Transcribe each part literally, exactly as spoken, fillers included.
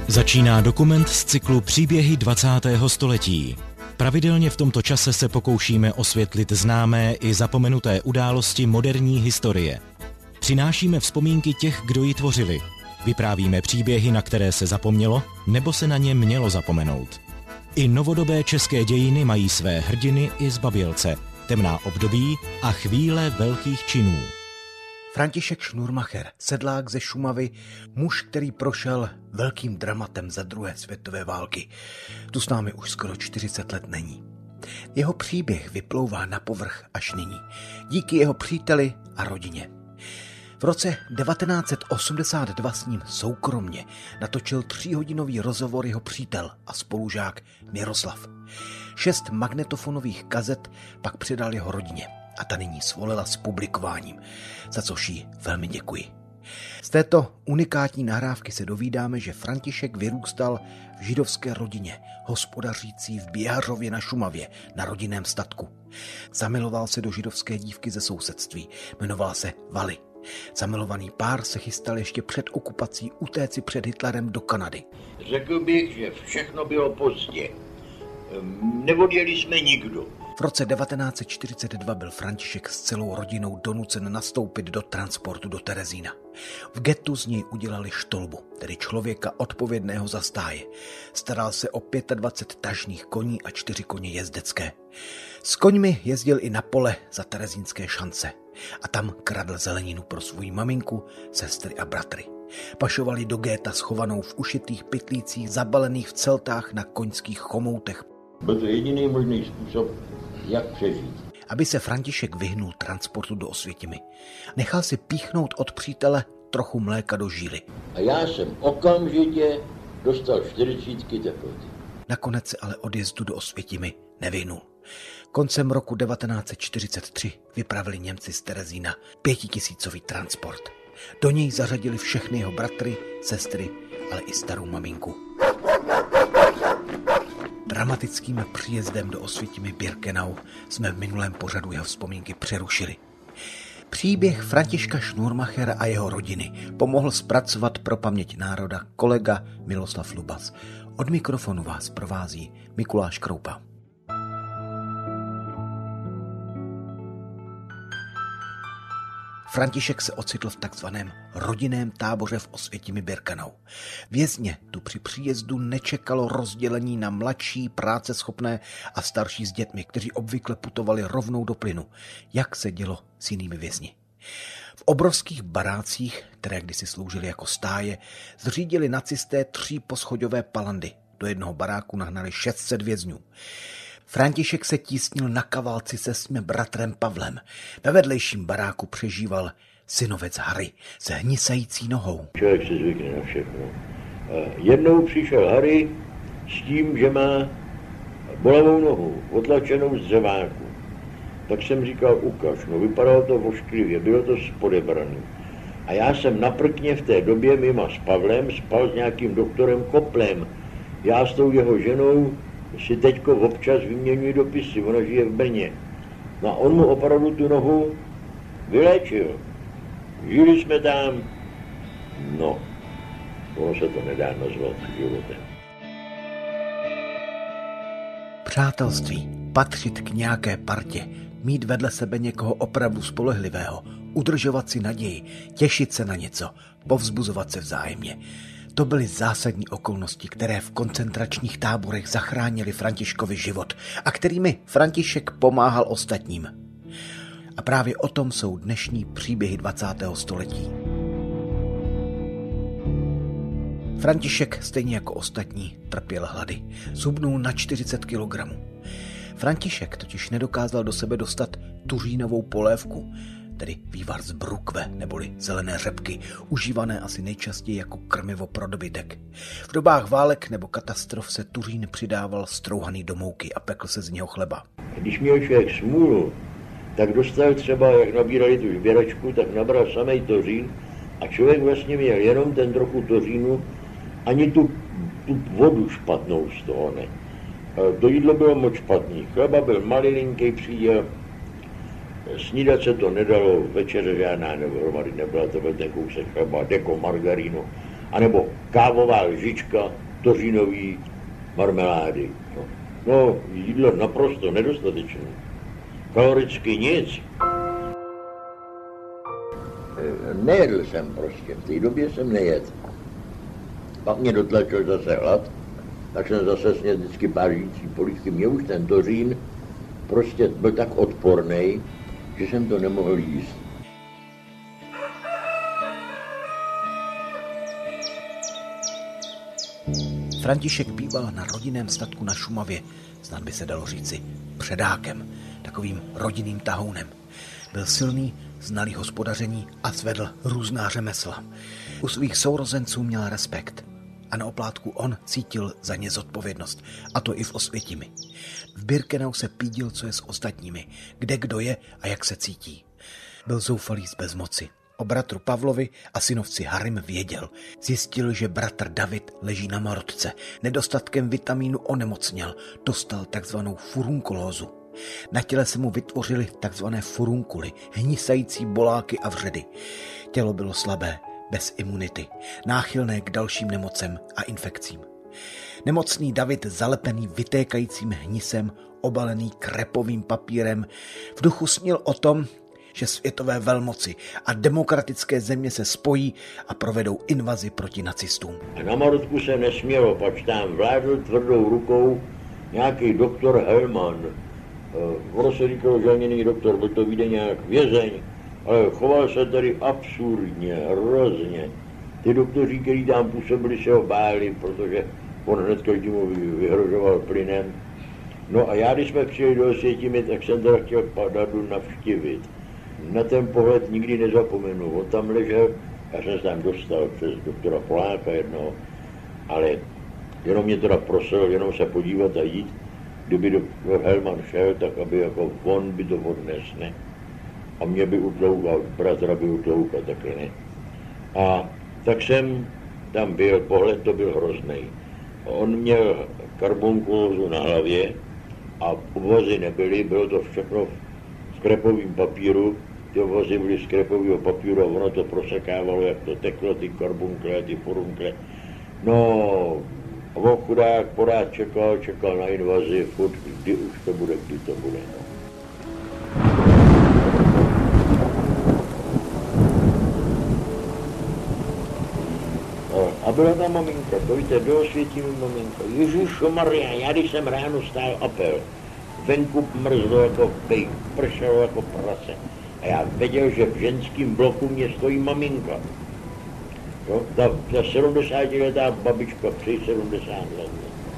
Začíná dokument z cyklu Příběhy dvacátého století. Pravidelně v tomto čase se pokoušíme osvětlit známé i zapomenuté události moderní historie. Přinášíme vzpomínky těch, kdo ji tvořili. Vyprávíme příběhy, na které se zapomnělo, nebo se na ně mělo zapomenout. I novodobé české dějiny mají své hrdiny i zbabělce, temná období a chvíle velkých činů. František Schnurmacher, sedlák ze Šumavy, muž, který prošel velkým dramatem za druhé světové války. Tu s námi už skoro čtyřicet let není. Jeho příběh vyplouvá na povrch až nyní, díky jeho příteli a rodině. V roce devatenáct set osmdesát dva s ním soukromně natočil tříhodinový rozhovor jeho přítel a spolužák Miroslav. Šest magnetofonových kazet pak předal jeho rodině a ta nyní svolila s publikováním, za což jí velmi děkuji. Z této unikátní nahrávky se dovídáme, že František vyrůstal v židovské rodině, hospodařící v Běhařově na Šumavě, na rodinném statku. Zamiloval se do židovské dívky ze sousedství, jmenovala se Vali. Zamilovaný pár se chystal ještě před okupací utéci před Hitlerem do Kanady. Řekl bych, že všechno bylo pozdě. Neodjeli jsme nikdo. V roce devatenáct set čtyřicet dva byl František s celou rodinou donucen nastoupit do transportu do Terezína. V getu z něj udělali štolbu, tedy člověka odpovědného za stáje. Staral se o dvacet pět tažných koní a čtyři koně jezdecké. S koňmi jezdil i na pole za terezínské šance a tam kradl zeleninu pro svou maminku, sestry a bratry. Pašovali do géta schovanou v ušitých pytlících, zabalených v celtách na koňských chomoutech. Byl to jediný možný způsob, jak přežít. Aby se František vyhnul transportu do Osvětimi, nechal si píchnout od přítele trochu mléka do žíly. A já jsem okamžitě dostal čtyřicítky teploty. Nakonec se ale odjezdu do Osvětimi nevyhnul. Koncem roku devatenáct set čtyřicet tři vypravili Němci z Terezína pětitisícový transport. Do něj zařadili všechny jeho bratry, sestry, ale i starou maminku. Dramatickým příjezdem do Osvětimi Birkenau jsme v minulém pořadu jeho vzpomínky přerušili. Příběh Františka Schnurmachera a jeho rodiny pomohl zpracovat pro paměť národa kolega Miloslav Lubas. Od mikrofonu vás provází Mikuláš Kroupa. František se ocitl v takzvaném rodinném táboře v Osvětimi Birkenau. Vězně tu při příjezdu nečekalo rozdělení na mladší, práceschopné a starší s dětmi, kteří obvykle putovali rovnou do plynu, jak se dělo s jinými vězni. V obrovských barácích, které kdysi sloužily jako stáje, zřídili nacisté tří poschodové palandy. Do jednoho baráku nahnali šest set vězňů. František se tísnil na kavalci se svým bratrem Pavlem. Ve vedlejším baráku přežíval synovec Harry se hnisající nohou. Člověk se zvykne na všechno. Jednou přišel Harry s tím, že má bolavou nohu, otlačenou z dřeváku. Tak jsem říkal, ukaž, no vypadalo to vošklivě, bylo to spodebraný. A já jsem na prkně v té době mimo s Pavlem spal s nějakým doktorem Koplem. Já s tou jeho ženou si teďko občas vyměňují dopisy, ona žije v Brně. No a on mu opravdu tu nohu vyléčil. Žili jsme tam, no, ono se to nedá nazvat životem. Přátelství, patřit k nějaké partě, mít vedle sebe někoho opravdu spolehlivého, udržovat si naději, těšit se na něco, povzbuzovat se vzájemně. To byly zásadní okolnosti, které v koncentračních táborech zachránili Františkovi život a kterými František pomáhal ostatním. A právě o tom jsou dnešní příběhy dvacátého století. František, stejně jako ostatní, trpěl hlady. Zhubnul na čtyřicet kilogramů. František totiž nedokázal do sebe dostat tuřínovou polévku, tedy vývar z brukve neboli zelené řepky, užívané asi nejčastěji jako krmivo pro dobytek. V dobách válek nebo katastrof se tuřín přidával strouhaný do mouky a pekl se z něho chleba. Když měl člověk smůlu, tak dostal třeba, jak nabírali tu žběračku, tak nabral samej tořín a člověk vlastně měl jenom ten trochu tořínu, ani tu, tu vodu špatnou z toho ne. To jídlo bylo moc špatný, chleba byl malilinký příděl, snídat se to nedalo, večeře žádná nedohromady nebyla, to byl ten kousek chleba, deko margarínu anebo kávová lžička tořínový marmelády. No, no jídlo naprosto nedostatečné. Kaloricky nic. Nejedl jsem prostě, v té době jsem nejedl. Pak mě dotlačil zase hlad, tak jsem zase sněl vždycky pářící polívky. Mě už ten tořín prostě byl tak odporný, že jsem to nemohl jíst. František býval na rodinném statku na Šumavě, snad by se dalo říci předákem, takovým rodinným tahounem. Byl silný, znalý hospodaření a svedl různá řemesla. U svých sourozenců měl respekt a na oplátku on cítil za ně zodpovědnost, a to i v Osvětimi. V Birkenau se pídil, co je s ostatními, kde kdo je a jak se cítí. Byl zoufalý z bezmoci. O bratru Pavlovi a synovci Harim věděl. Zjistil, že bratr David leží na marotce. Nedostatkem vitamínu onemocněl. Dostal takzvanou furunkulózu. Na těle se mu vytvořily takzvané furunkuly, hnisající boláky a vředy. Tělo bylo slabé, bez imunity, náchylné k dalším nemocem a infekcím. Nemocný David, zalepený vytékajícím hnisem, obalený krepovým papírem, v duchu snil o tom, že světové velmoci a demokratické země se spojí a provedou invazi proti nacistům. A na marotku se nesmělo, pač tam vládl tvrdou rukou nějaký doktor Hellman. Ono se říkalo, že ani není doktor, byl to víde nějak vězeň, ale choval se tady absurdně, hrozně. Ty doktoři, kteří tam působili, se ho báli, protože on hned každému vyhrožoval plynem. No a já, když jsme přijeli do Osvětimi, tak jsem teda chtěl Padadu navštívit. Na ten pohled nikdy nezapomenu. On tam ležel, já jsem se tam dostal přes doktora Poláka jednoho, ale jenom mě teda prosil, jenom se podívat a jít. Kdyby doktor Hellman šel, tak aby jako on by to odnes, ne? A mě by utloukal, bratra by utloukal, taky ne. A tak jsem tam byl, pohled to byl hrozný. On měl karbonkulózu na hlavě a obvazy nebyly, bylo to všechno v krepovém papíru, ty obvazy byly z krepového papíru a ono to prosekávalo, jak to teklo, ty karbunkle, ty furunkle. No, a on chudák pořád čekal, čekal na invazi, furt, kdy už to bude, kdy to bude, no. A byla tam maminka, to víte, do Osvětimi maminka. Ježišomaria, já když jsem ráno stál apel, venku mrzlo jako pejk, pršelo jako prase. A já věděl, že v ženském bloku mě stojí maminka. Jo? Ta, ta sedmdesátiletá babička, při sedmdesát let.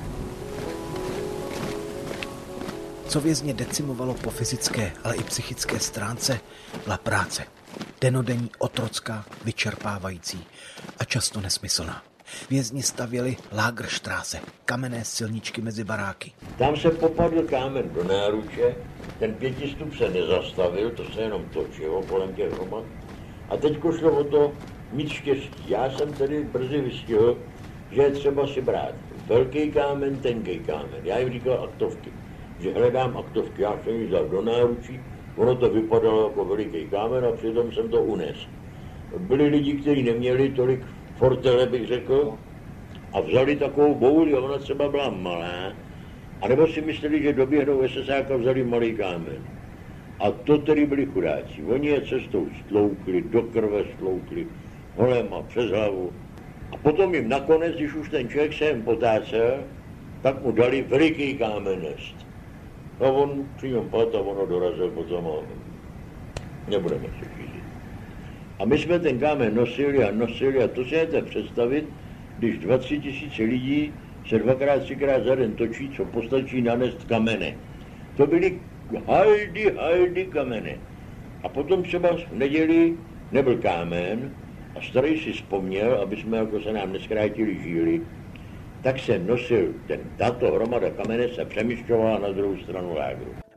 Co vězně decimovalo po fyzické, ale i psychické stránce, byla práce. Denodenní, otrocká, vyčerpávající a často nesmyslná. Vězni stavěli Lagerstraße, kamenné silničky mezi baráky. Tam se popadl kámen do náruče, ten pětistup se nezastavil, to se jenom točilo kolem těch hromad. A teďko šlo o to mít štěstí. Já jsem tedy brzy vystihl, že je třeba si brát velký kámen, tenký kámen. Já jim říkal aktovky, že hledám aktovky. Já jsem ji vzal do náručí, ono to vypadalo jako veliký kámen a přitom jsem to unesl. Byli lidi, kteří neměli tolik fortele, bych řekl, a vzali takovou bouli, a ona třeba byla malá, anebo si mysleli, že doběhnou esesáka, vzali malý kámen. A to tedy byli chudáci. Oni je cestou stloukli, do krve stloukli, holema přes hlavu. A potom jim nakonec, když už ten člověk se jen potácel, tak mu dali veliký kámen nést. A on při něm padl a ono dorazil potom a nebudeme se řídit. A my jsme ten kámen nosili a nosili a to si můžete představit, když dvacet tisíc lidí se dvakrát, třikrát za den točí, co postačí nanést kamene. To byly haldy, haldy kamene. A potom třeba v neděli nebyl kámen a starý si vzpomněl, aby jsme jako se nám neskrátili žíly, tak se nosil ten, tato hromada kamene se přemísťovala na druhou stranu lágru.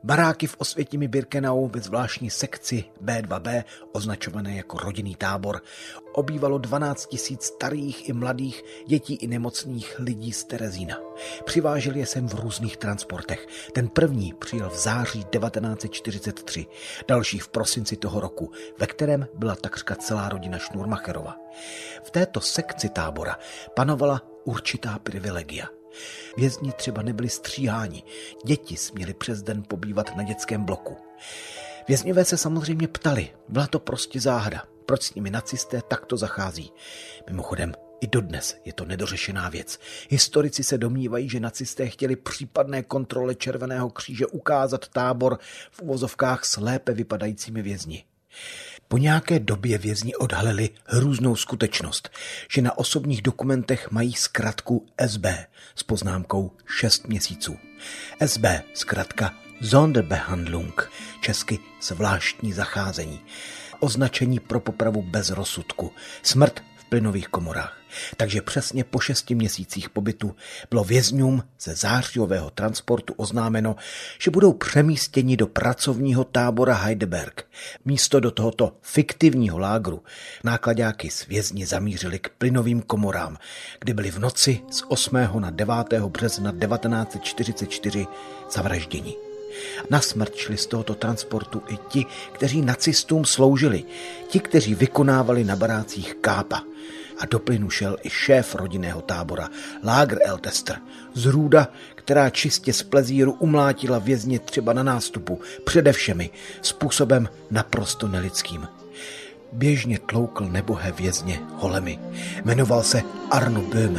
Baráky v Osvětimi Birkenau ve zvláštní sekci bé dva bé, označované jako rodinný tábor, obývalo dvanáct tisíc starých i mladých, dětí i nemocných lidí z Terezína. Přiváželi je sem v různých transportech. Ten první přijel v září devatenáct set čtyřicet tři, další v prosinci toho roku, ve kterém byla takřka celá rodina Schnurmacherova. V této sekci tábora panovala určitá privilegia. Vězni třeba nebyli stříháni, děti směly přes den pobývat na dětském bloku. Vězňové se samozřejmě ptali, byla to prostě záhada, proč s nimi nacisté takto zachází. Mimochodem, i dodnes je to nedořešená věc. Historici se domnívají, že nacisté chtěli případné kontrole Červeného kříže ukázat tábor v uvozovkách s lépe vypadajícími vězni. Po nějaké době vězni odhalili hrůznou skutečnost, že na osobních dokumentech mají zkratku es bé s poznámkou šest měsíců. es bé, zkratka Sonderbehandlung, česky zvláštní zacházení, označení pro popravu bez rozsudku, smrt v plynových komorách. Takže přesně po šesti měsících pobytu bylo vězňům ze zářijového transportu oznámeno, že budou přemístěni do pracovního tábora Heidelberg. Místo do tohoto fiktivního lágru náklaďáky s vězni zamířili k plynovým komorám, kde byli v noci z osmého na devátého března devatenáct set čtyřicet čtyři zavražděni. Na smrt šli z tohoto transportu i ti, kteří nacistům sloužili, ti, kteří vykonávali na barácích kápa. A do plynu šel i šéf rodinného tábora, Lagerältester, zrůda, která čistě z plezíru umlátila vězně třeba na nástupu, přede všemi, způsobem naprosto nelidským. Běžně tloukl nebohé vězně holemi. Jmenoval se Arno Böhme.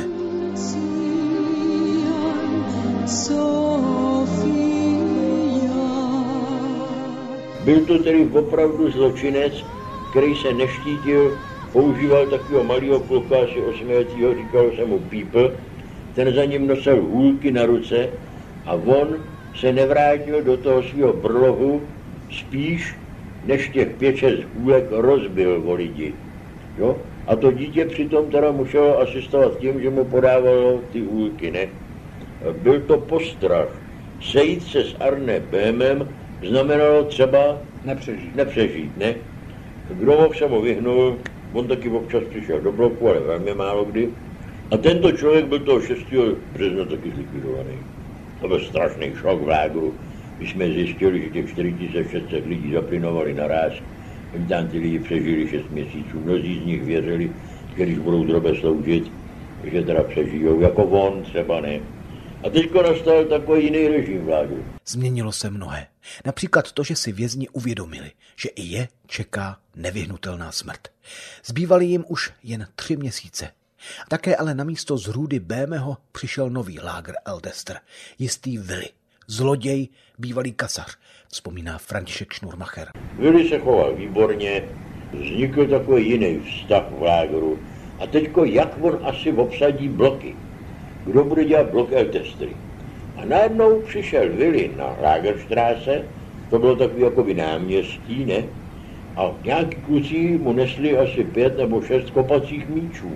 Byl to tedy opravdu zločinec, který se neštítil, používal takového malého kluka, asi osmiletýho, říkalo se mu Pípl, ten za ním nosil hůlky na ruce a on se nevrátil do toho svého brlohu spíš, než těch pět šest hůlek rozbil o lidi. Jo? A to dítě přitom teda muselo asistovat tím, že mu podávalo ty hůlky, ne? Byl to postrach. Sejít se s Arne Böhmem znamenalo třeba nepřežít, nepřežít ne? Kdo se mu vyhnul, on taky občas přišel do bloku, ale velmi málo kdy. A tento člověk byl toho šestého března taky zlikvidovaný. To byl strašný šok v lágru, když jsme zjistili, že těch čtyři tisíce šest set lidí zaplynovali naráz. Tam ty lidi přežili šest měsíců. Mnozí z nich věřili, že když budou drobe sloužit, že teda přežijou, jako on třeba ne. A teďko nastal takový jiný režim v lágru. Změnilo se mnohé. Například to, že si vězni uvědomili, že i je čeká nevyhnutelná smrt. Zbývaly jim už jen tři měsíce. Také ale na místo zrůdy Böhmeho přišel nový Lagerältester, jistý Willi, zloděj, bývalý kasař, vzpomíná František Schnurmacher. Willi se choval výborně, vznikl takový jiný vztah v lágru. A teďko jak on asi obsadí bloky? Kdo bude dělat Blockältestery? A najednou přišel Willi na Lagerstraße, to bylo takový jakoby náměstí, ne? A nějaký kluci mu nesli asi pět nebo šest kopacích míčů.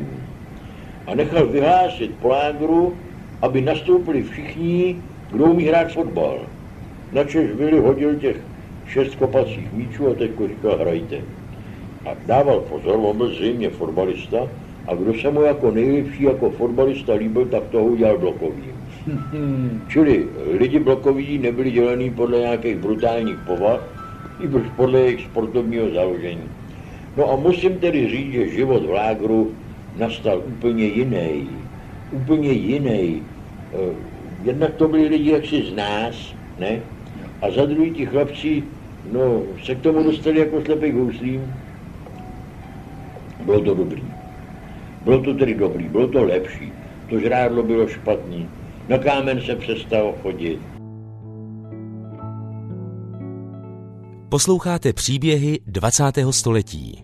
A nechal vyhlásit po lágru, aby nastoupili všichni, kdo umí hrát fotbal. Načež Willi hodil těch šest kopacích míčů a teďko říkal hrajte. A dával pozor, on byl zřejmě fotbalista, a kdo se mu jako nejlepší jako fotbalista líbil, tak toho udělal blokovým. Čili lidi blokoví nebyli dělení podle nějakých brutálních povah, i podle jejich sportovního založení. No a musím tedy říct, že život v lágru nastal úplně jiný. Úplně jiný. Jednak to byli lidi jaksi z nás, ne? A za druhý ti chlapci, no, se k tomu dostali jako slepej houslím. Bylo to dobrý. Bylo to tedy dobrý, bylo to lepší. To žrádlo bylo špatný. Na kámen se přestalo chodit. Posloucháte příběhy dvacátého století.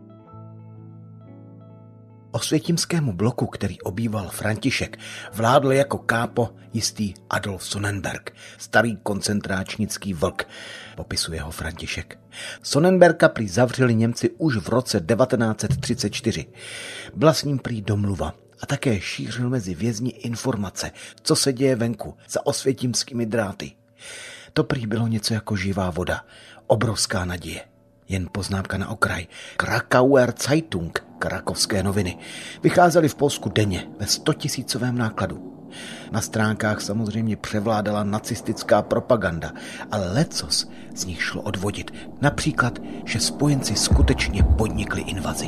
Osvětimskému bloku, který obýval František, vládl jako kápo jistý Adolf Sonnenberg, starý koncentráčnický vlk, popisuje ho František. Sonnenberga prý zavřeli Němci už v roce devatenáct set třicet čtyři. Byla s ním prý domluva a také šířil mezi vězni informace, co se děje venku za osvětimskými dráty. To prý bylo něco jako živá voda, obrovská naděje. Jen poznámka na okraj. Krakauer Zeitung, krakovské noviny, vycházely v Polsku denně ve stotisícovém nákladu. Na stránkách samozřejmě převládala nacistická propaganda, ale lecos z nich šlo odvodit. Například, že spojenci skutečně podnikli invazi.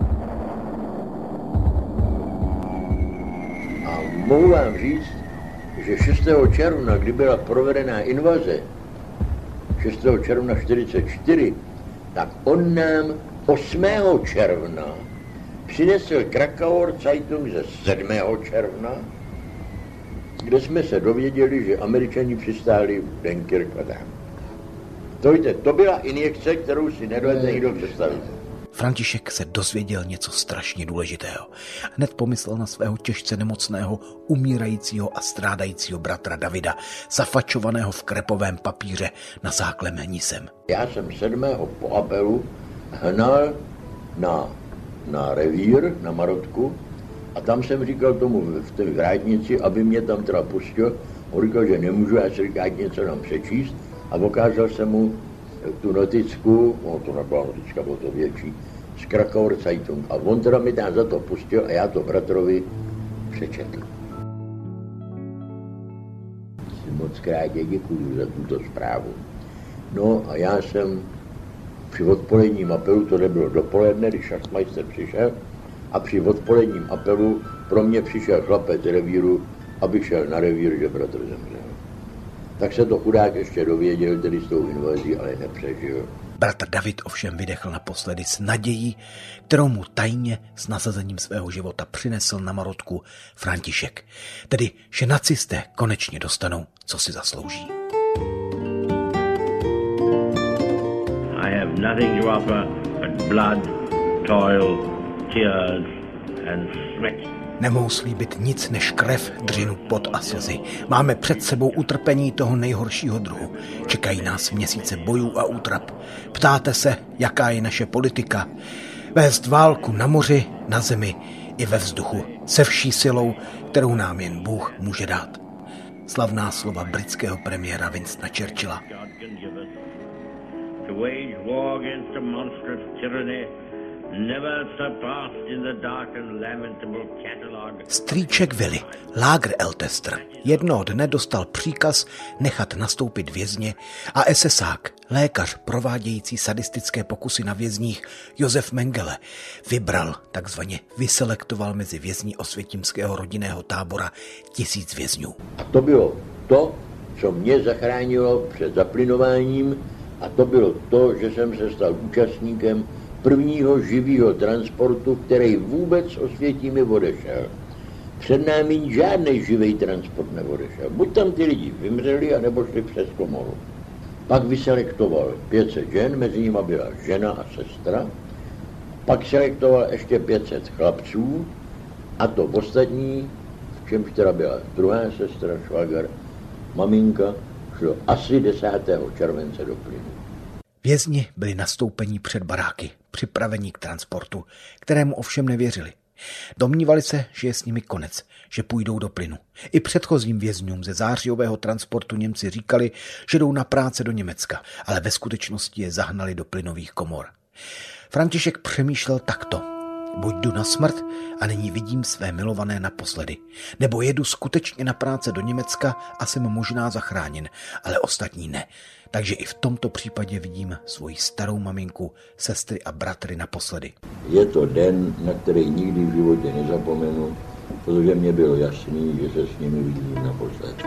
A mohu vám říct, že šestého června, kdy byla provedená invaze, šestého června čtyřicet čtyři, tak on nám osmého června přinesl Krakauer Zeitung ze sedmého června, kde jsme se dověděli, že Američani přistáli v Dunkirk a tam. To, víte, to byla injekce, kterou si nedovedne nikdo představit. František se dozvěděl něco strašně důležitého. Hned pomyslel na svého těžce nemocného, umírajícího a strádajícího bratra Davida, zafačovaného v krepovém papíře na záklem hnisem. Já jsem sedmého po apelu hnal na, na revír, na Marotku, a tam jsem říkal tomu v té vrátnici, aby mě tam teda pustil. On říkal, že nemůžu, já si říkal, něco nám přečíst, a ukázal jsem mu tu noticku, no to nebyla noticka, bylo to větší, z Krakauer Zeitung. A on teda mi tam za to pustil a já to bratrovi přečetl. Moc krát děkuju za tuto zprávu. No a já jsem při odpoledním apelu, to nebylo dopoledne, když šachmajster přišel, a při odpoledním apelu pro mě přišel chlapec revíru, aby šel na revír, že bratr zemřel. Tak se to chudák ještě dověděl, tedy s tou invazí, ale nepřežil. Bratr David ovšem vydechl naposledy s nadějí, kterou mu tajně s nasazením svého života přinesl na Marotku František. Tedy, že nacisté konečně dostanou, co si zaslouží. I have nothing to offer but blood, toil, tears and sweat. Nemohu slíbit nic než krev, dřinu, pot a slzy. Máme před sebou utrpení toho nejhoršího druhu. Čekají nás měsíce bojů a útrap. Ptáte se, jaká je naše politika? Vést válku na moři, na zemi i ve vzduchu. Se vší silou, kterou nám jen Bůh může dát. Slavná slova britského premiéra Winstona Churchilla. Strýček Willy, Lagerältester, jednoho dne dostal příkaz nechat nastoupit vězně a esesák, lékař provádějící sadistické pokusy na vězních Josef Mengele, vybral, takzvaně vyselektoval mezi vězni osvětimského rodinného tábora tisíc vězňů. A to bylo to, co mě zachránilo před zaplinováním, a to bylo to, že jsem se stal účastníkem prvního živého transportu, který vůbec s Osvětimi odešel. Před námi žádný živý transport neodešel. Buď tam ty lidi vymřeli, anebo šli přes komoru. Pak vyselektoval pět set žen, mezi nimi byla žena a sestra. Pak selektoval ještě pět set chlapců, a to ostatní, v čemž teda byla druhá sestra, švagr, maminka, šlo asi desátého července do plynu. Vězni byli nastoupení před baráky, připravení k transportu, kterému ovšem nevěřili. Domnívali se, že je s nimi konec, že půjdou do plynu. I předchozím vězňům ze zářijového transportu Němci říkali, že jdou na práce do Německa, ale ve skutečnosti je zahnali do plynových komor. František přemýšlel takto. Buď jdu na smrt a nyní vidím své milované naposledy, nebo jedu skutečně na práce do Německa a jsem možná zachráněn, ale ostatní ne. Takže i v tomto případě vidím svoji starou maminku, sestry a bratry naposledy. Je to den, na který nikdy v životě nezapomenu, protože mě bylo jasný, že se s nimi vidím naposledy.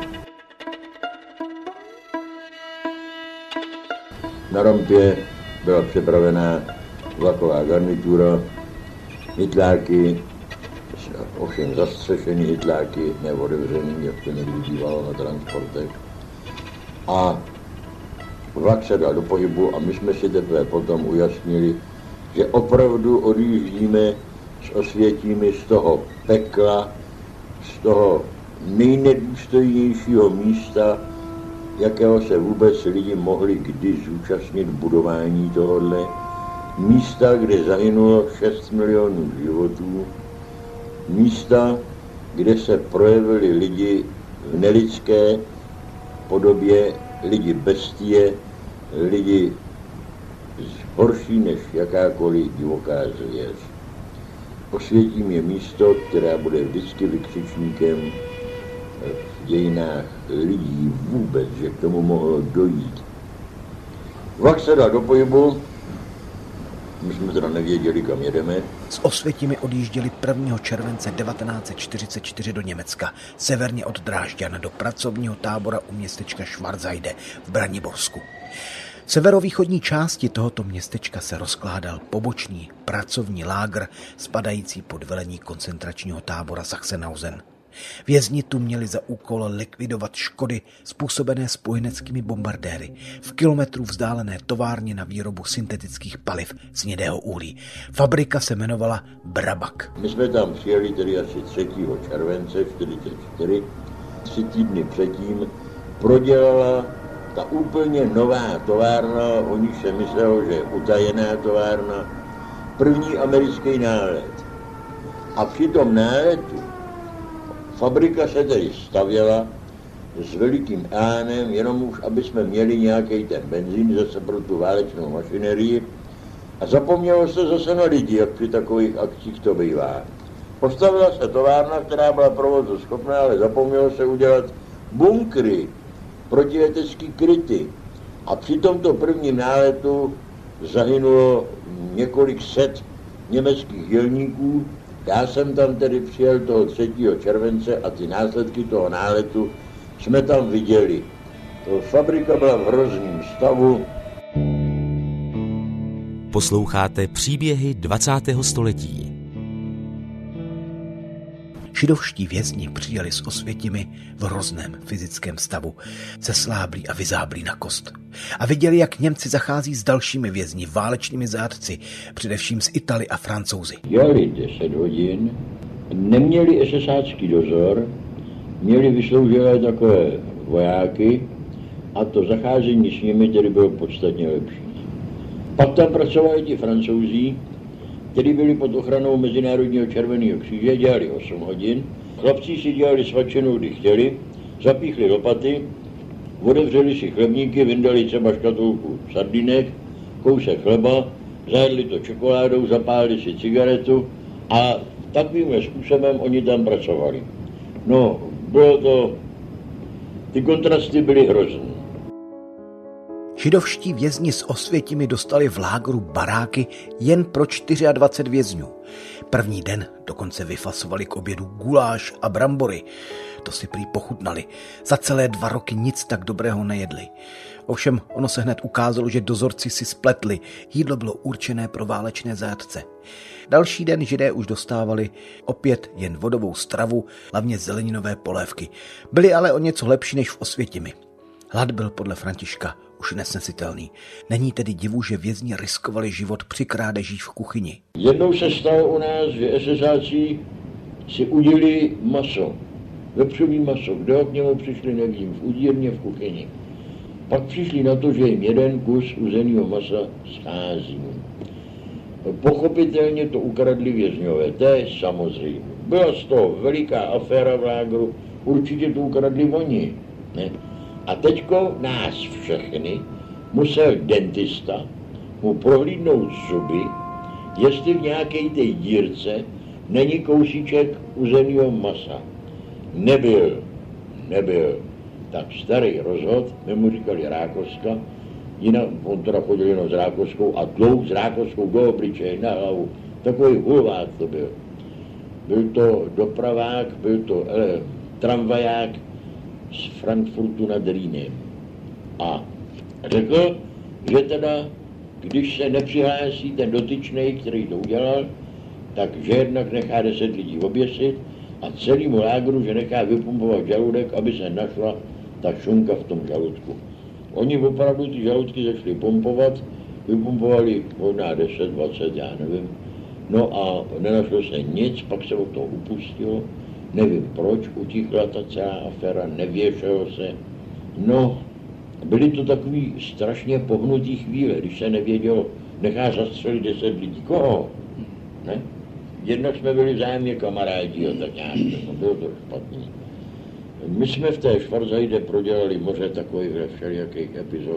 Na rampě byla připravená vlaková garnitura, hytláky, ovšem zastřešený hytláky, neodevřený, jak to někdy bývalo na transportech. A vlak se dal do pohybu a my jsme si teprve potom ujasnili, že opravdu odjíždíme s Osvětimi z toho pekla, z toho nejnedůstojnějšího místa, jakého se vůbec lidi mohli kdy zúčastnit budování tohohle. Místa, kde zahynulo šest milionů životů, místa, kde se projevili lidi v nelidské podobě lidi bestie, lidi horší než jakákoliv divoká zvěř. Osvětím je místo, které bude vždycky vykřičníkem v dějinách lidí vůbec, že k tomu mohlo dojít. Vlak se dal do pohybu, my jsme teda nevěděli, kam jedeme. Z Osvětimi odjížděli prvního července devatenáct set čtyřicet čtyři do Německa, severně od Drážďan do pracovního tábora u městečka Schwarzheide v Braniborsku. V severovýchodní části tohoto městečka se rozkládal pobočný pracovní lágr spadající pod velení koncentračního tábora Sachsenhausen. Vězni tu měli za úkol likvidovat škody způsobené spojeneckými bombardéry v kilometru vzdálené továrně na výrobu syntetických paliv z hnědého uhlí. Fabrika se jmenovala Brabak. My jsme tam přijeli tedy asi třetího července čtyřicet čtyři. Tři týdny předtím prodělala ta úplně nová továrna, o níž se myslelo, že je utajená továrna, první americký nálet. A při tom náletu fabrika se tedy stavěla s velikým elánem, jenom už, aby jsme měli nějaký ten benzín zase pro tu válečnou mašinerii. A zapomnělo se zase na lidi, jak při takových akcích to bývá. Postavila se továrna, která byla provozuschopná, ale zapomnělo se udělat bunkry, protiletecký kryty. A při tomto prvním náletu zahynulo několik set německých dělníků. Já jsem tam tedy přijel toho třetího července a ty následky toho náletu jsme tam viděli. To fabrika byla v hrozném stavu. Posloucháte příběhy dvacátého století. Židovští vězni přijeli s Osvětimi v hrozném fyzickém stavu, zesláblí a vyzáblí na kost. A viděli, jak Němci zachází s dalšími vězni, válečnými zátci, především z Italy a Francouzi. Jeli deset hodin, neměli esesácký dozor, měli vysloužilé takové vojáky a to zacházení s nimi tedy bylo podstatně lepší. Pak tam pracovali ti Francouzi, kteří byli pod ochranou Mezinárodního červeného kříže, dělali osm hodin. Chlapci si dělali svačinu, kdy chtěli, zapíchli lopaty, otevřeli si chlebníky, vyndali třeba škatulku sardinek, kousek chleba, zajedli to čokoládou, zapálili si cigaretu a takovýmhle způsobem oni tam pracovali. No, bylo to, ty kontrasty byly hrozný. Židovští vězni s Osvětimi dostali v lágru baráky jen pro dvacet čtyři vězňů. První den dokonce vyfasovali k obědu guláš a brambory. To si prý pochutnali. Za celé dva roky nic tak dobrého nejedli. Ovšem ono se hned ukázalo, že dozorci si spletli. Jídlo bylo určené pro válečné zátce. Další den Židé už dostávali opět jen vodovou stravu, hlavně zeleninové polévky. Byly ale o něco lepší než v Osvětimi. Hlad byl podle Františka už nesnesitelný. Není tedy divu, že vězni riskovali život při krádežích v kuchyni. Jednou se stalo u nás, že esesáci si udili maso, vepřový maso. Kdo k němu přišli, nevím, v udírně v kuchyni. Pak přišli na to, že jim jeden kus uzenýho masa schází. Pochopitelně to ukradli vězňové, to je samozřejmě. Byla z toho veliká aféra v lágru, určitě to ukradli oni. Ne? A teďko nás všechny musel dentista mu prohlídnout zuby, jestli v nějaké té dírce není kousíček uzenýho masa. Nebyl, nebyl. Tak starý rozhod, my mu říkali Rákoska, jinak on teda chodil jenom s Rákoskou a dlouho s Rákoskou do obličeje, na hlavu. Takový hulvát to byl. Byl to dopravák, byl to ele, tramvaják z Frankfurtu nad Rýnem. A řekl, že teda, když se nepřihlásí ten dotyčnej, který to udělal, takže jednak nechá deset lidí oběsit a celému lágru, že nechá vypumpovat žaludek, aby se našla ta šunka v tom žaludku. Oni opravdu ty žaludky začali pumpovat, vypumpovali možná deset, dvacet, já nevím. No a nenašlo se nic, pak se od toho upustilo. Nevím proč, utichla ta celá aféra, nevěšelo se. No, byly to takový strašně pohnutý chvíle, když se nevědělo, nechá zastřelit deset lidí. Koho? Ne? Jednak jsme byli vzájemně kamarádi, a tak nějak, no, bylo to špatný. My jsme v té Schwarzheide prodělali moře takových všelijakých epizod.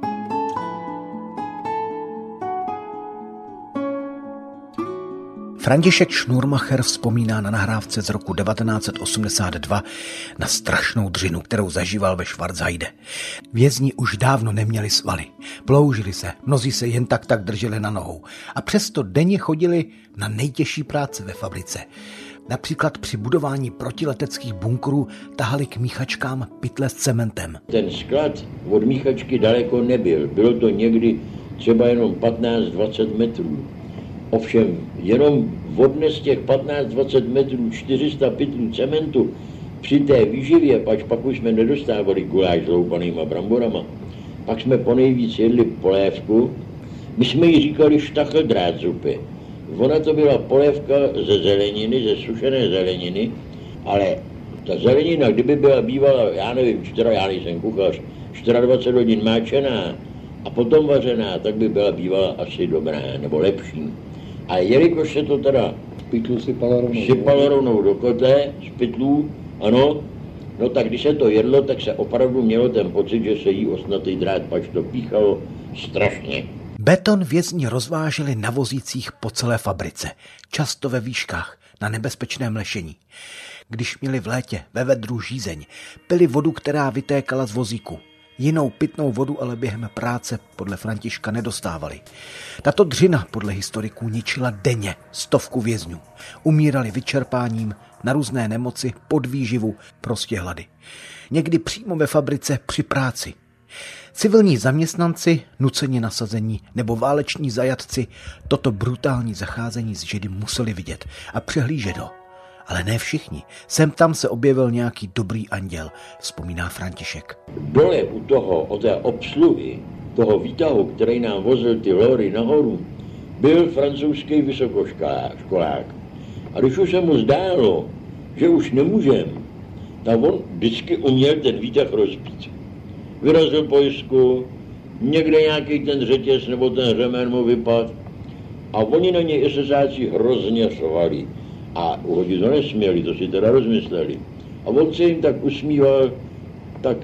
František Schnurmacher vzpomíná na nahrávce z roku devatenáct set osmdesát dva na strašnou dřinu, kterou zažíval ve Schwarzheide. Vězni už dávno neměli svaly, ploužili se, mnozí se jen tak tak drželi na nohou a přesto denně chodili na nejtěžší práce ve fabrice. Například při budování protileteckých bunkrů tahali k míchačkám pytle s cementem. Ten sklad od míchačky daleko nebyl, bylo to někdy třeba jenom patnáct dvacet metrů. Ovšem, jenom odnes těch patnáct dvacet metrů čtyři sta pytlů cementu při té výživě, pač pak už jsme nedostávali guláš s loupanýma bramborama, pak jsme ponejvíc jedli polévku, my jsme jí říkali štachdrát zupy. Ona to byla polévka ze zeleniny, ze sušené zeleniny, ale ta zelenina, kdyby byla bývala, já nevím, čtyři, já nejsem kuchař, dvacet čtyři hodin máčená a potom vařená, tak by byla bývala asi dobrá, nebo lepší. A jelikož se to teda pytlu sypalo rovnou, sypalo rovnou do kotle z pytlů, ano, no tak když se to jedlo, tak se opravdu mělo ten pocit, že se jí ostnatý drát, pač to píchalo strašně. Beton vězni rozváželi na vozících po celé fabrice, často ve výškách, na nebezpečném lešení. Když měli v létě ve vedru žízeň, pili vodu, která vytékala z vozíku. Jinou pitnou vodu ale během práce podle Františka nedostávali. Tato dřina podle historiků ničila denně stovku vězňů. Umírali vyčerpáním, na různé nemoci, podvýživu, prostě hlady. Někdy přímo ve fabrice při práci. Civilní zaměstnanci, nuceni nasazení nebo váleční zajatci toto brutální zacházení s Židy museli vidět a přehlížet ho. Ale ne všichni. Sem tam se objevil nějaký dobrý anděl, vzpomíná František. Dole u toho, o té obsluhy, toho výtahu, který nám vozil ty lory nahoru, byl francouzský vysokoškolák. A když už se mu zdálo, že už nemůžem, tak on vždycky uměl ten výtah rozbít. Vyrazil pojistku, někde nějaký ten řetěz nebo ten řemen mu vypadl a oni na něj esesáci hrozně řvali. A uhodit to nesměli, to si teda rozmysleli. A on se jim tak usmíval, tak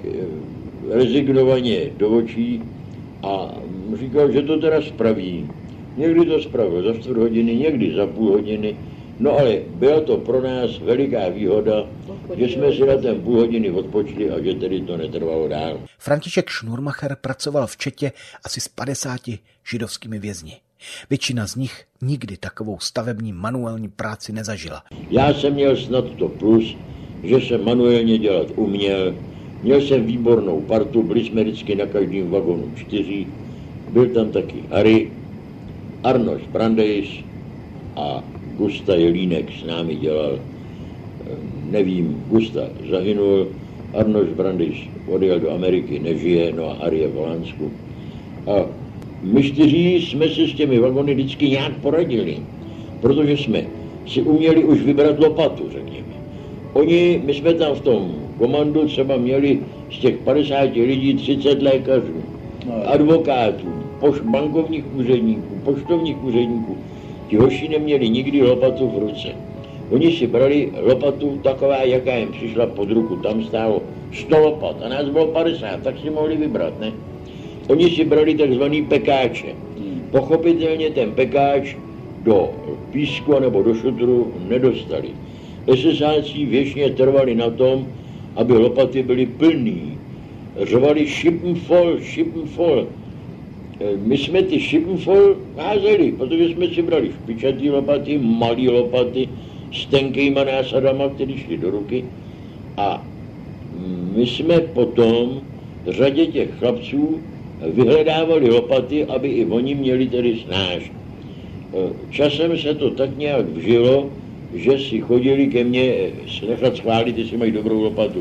rezignovaně do očí a říkal, že to teda spraví. Někdy to spravil za čtvrt hodiny, někdy za půl hodiny. No ale byla to pro nás veliká výhoda, že jsme si na ten půl hodiny odpočli a že tedy to netrvalo dál. František Schnurmacher pracoval v Četě asi s padesáti židovskými vězni. Většina z nich nikdy takovou stavební manuální práci nezažila. Já jsem měl snad to plus, že jsem manuálně dělat uměl. Měl jsem výbornou partu, byli jsme vždycky na každém vagonu čtyři. Byl tam taky Harry, Arnoš Brandejs a Gusta Jelínek s námi dělal. Nevím, Gusta zahynul, Arnoš Brandejs odjel do Ameriky, nežije, no a Harry je v Holandsku. A my čtyři jsme si s těmi vagony vždycky nějak poradili, protože jsme si uměli už vybrat lopatu, řekněme. Oni, my jsme tam v tom komandu třeba měli z těch padesáti lidí třicet lékařů, advokátů, poš, bankovních úředníků, poštovních úředníků. Ti hoši neměli nikdy lopatu v ruce. Oni si brali lopatu taková, jaká jim přišla pod ruku. Tam stálo sto lopat a nás bylo padesát, tak si mohli vybrat, ne? Oni si brali takzvaný pekáče. Pochopitelně ten pekáč do písku nebo do šutru nedostali. esesáci věčně trvali na tom, aby lopaty byly plný. Řvali Schippenvoll, Schippenvoll. My jsme ty Schippenvoll házeli, protože jsme si brali špičatý lopaty, malý lopaty s tenkýma násadama, které šly do ruky. A my jsme potom řadě těch chlapců vyhledávali lopaty, aby i oni měli tedy snáš. Časem se to tak nějak vžilo, že si chodili ke mně nechat schválit, jestli mají dobrou lopatu.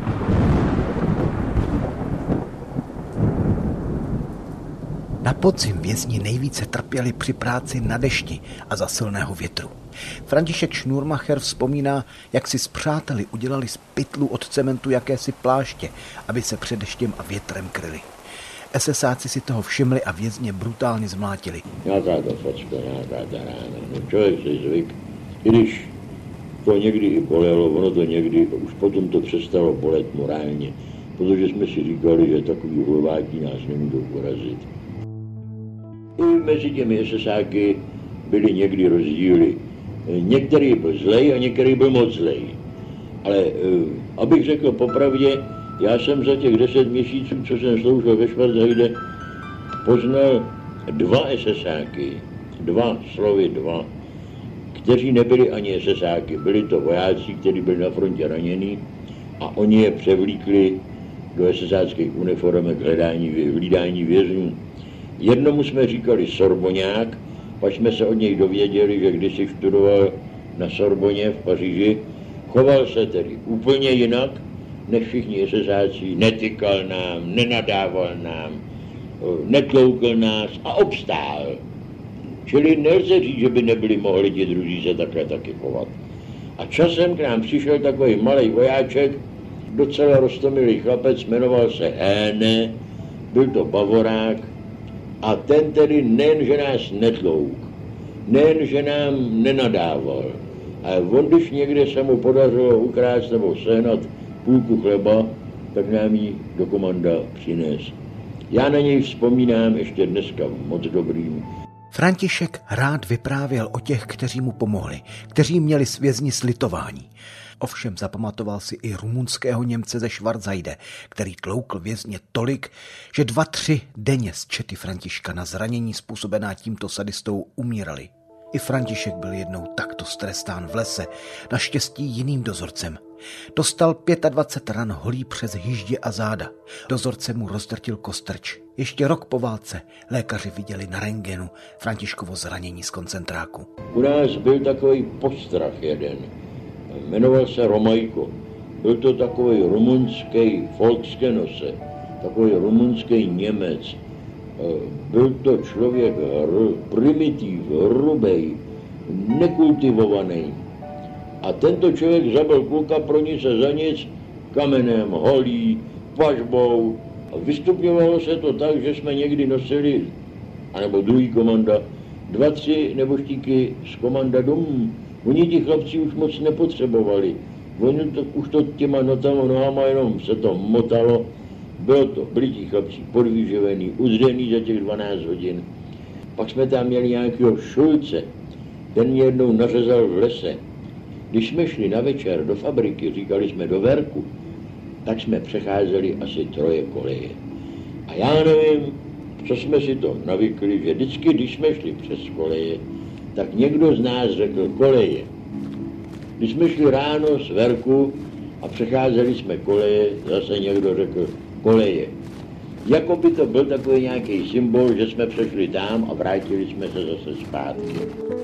Na podzim vězni nejvíce trpěli při práci na dešti a za silného větru. František Schnurmacher vzpomíná, jak si s přáteli udělali z pytlů od cementu jakési pláště, aby se před deštěm a větrem kryli. esesáci si toho všimli a vězně brutálně zmlátili. Nějaká ta facka, nějaká ta rána. No člověk si zvyk. I když To někdy i bolelo, ono to někdy, už potom to přestalo bolet morálně, protože jsme si říkali, že takový hulváky nás nemůžou porazit. I mezi těmi esesáky byly někdy rozdíly. Některý byl zlej a některý byl moc zlej. Ale abych řekl popravdě, já jsem za těch deset měsíců, co jsem sloužil ve Schwarzheide, poznal dva esesáky, dva slovy dva, kteří nebyli ani esesáky, byli to vojáci, kteří byli na frontě raněni a oni je převlíkli do esesáckých uniformek hledání, hlídání vězňů. Jednomu jsme říkali Sorboňák, pak jsme se od něj dověděli, že když si študoval na Sorboně v Paříži, choval se tedy úplně jinak než všichni esesáci, netykal nám, nenadával nám, netloukl nás a obstál. Čili nelze říct, že by nebyli mohli ti druzí se takhle taky chovat. A časem k nám přišel takový malý vojáček, docela roztomilý chlapec, jmenoval se Héne, byl to Bavorák a ten tedy nejen, že nás netlouk, nejen, že nám nenadával, ale on, když někde se mu podařilo ukrást nebo sehnat půlku chleba, tak nám ji do komanda přines. Já na něj vzpomínám ještě dneska moc dobrým. František rád vyprávěl o těch, kteří mu pomohli, kteří měli s vězni slitování. Ovšem zapamatoval si i rumunského Němce ze Schwarzheide, který tloukl vězně tolik, že dva, tři denně z čety Františka na zranění způsobená tímto sadistou umírali. I František byl jednou takto strestán v lese, naštěstí jiným dozorcem. Dostal dvacet pět ran holí přes hyždě a záda. Dozorce mu rozdrtil kostrč. Ještě rok po válce lékaři viděli na rentgenu Františkovo zranění z koncentráku. U nás byl takový postrach jeden. Jmenoval se Romajko. Byl to takový rumunský Volksgenosse, takový rumunský Němec. Byl to člověk hr, primitiv, hrubej, nekultivovaný. A tento člověk zabil kluka pro nic a za nic kamenem, holí, pažbou. A vystupňovalo se to tak, že jsme někdy nosili, anebo druhý komanda, dva, tři neboštíky z komanda domů. Oni ti chlapci už moc nepotřebovali. Oni to, už to těma notama, nohama jenom se to motalo. Bylo to, byli ti chlapci podvýživený, udřený za těch dvanáct hodin. Pak jsme tam měli nějakého Šulce, ten mě jednou nařezal v lese. Když jsme šli na večer do fabriky, říkali jsme do Verku, tak jsme přecházeli asi troje koleje. A já nevím, co jsme si to navykli, že vždycky, když jsme šli přes koleje, tak někdo z nás řekl koleje. Když jsme šli ráno z Verku a přecházeli jsme koleje, zase někdo řekl koleje. Jako by to byl takový nějaký symbol, že jsme přešli tam a vrátili jsme se zase zpátky.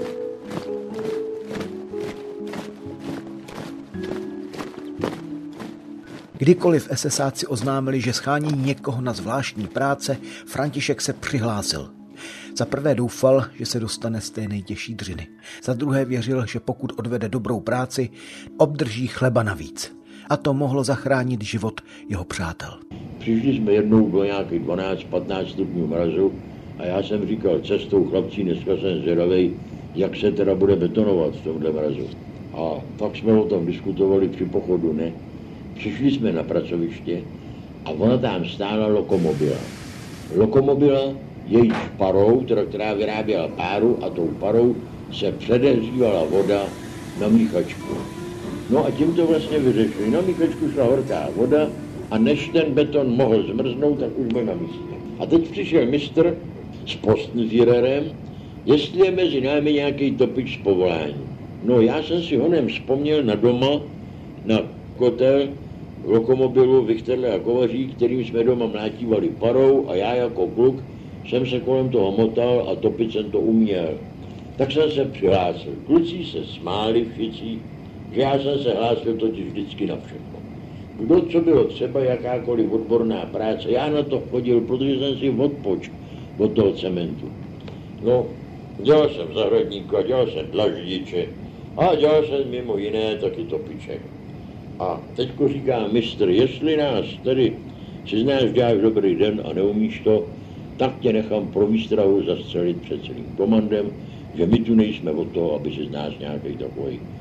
Kdykoliv esesáci oznámili, že schání někoho na zvláštní práce, František se přihlásil. Za prvé doufal, že se dostane z té nejtěžší dřiny. Za druhé věřil, že pokud odvede dobrou práci, obdrží chleba navíc. A to mohlo zachránit život jeho přátel. Přišli jsme jednou do nějakých dvanáct patnáct stupňů mrazu a já jsem říkal cestou chlapci, dneska jsem zvědavej, jak se teda bude betonovat v tomhle mrazu. A pak jsme o tom diskutovali při pochodu, ne? Přišli jsme na pracoviště a ona tam stála lokomobila. Lokomobila, jejíž parou, která vyráběla páru a tou parou se předehřívala voda na míchačku. No a tím to vlastně vyřešili. Na míchačku šla horká voda a než ten beton mohl zmrznout, tak už byl na místě. A teď přišel mistr s Postführerem, jestli je mezi námi nějaký topič z povolání. No já jsem si honem vzpomněl na doma, na kotel lokomobilu Vichterle a Kovařík, kterým jsme doma mlátívali parou a já jako kluk jsem se kolem toho motal a topit jsem to uměl. Tak jsem se přihlásil. Kluci se smáli všichni, že já jsem se hlásil totiž vždycky na všechno. Kdo co bylo třeba, jakákoliv odborná práce, já na to chodil, protože jsem si odpočk od toho cementu. No, dělal jsem zahradníka, dělal jsem dlaždiče a dělal jsem mimo jiné taky topiček. A teďko říká mistr, jestli nás tedy si znáš, děláš dobrý den a neumíš to, tak tě nechám pro výstrahu zastřelit před celým komandem, že my tu nejsme od toho, aby si z nás nějaký takový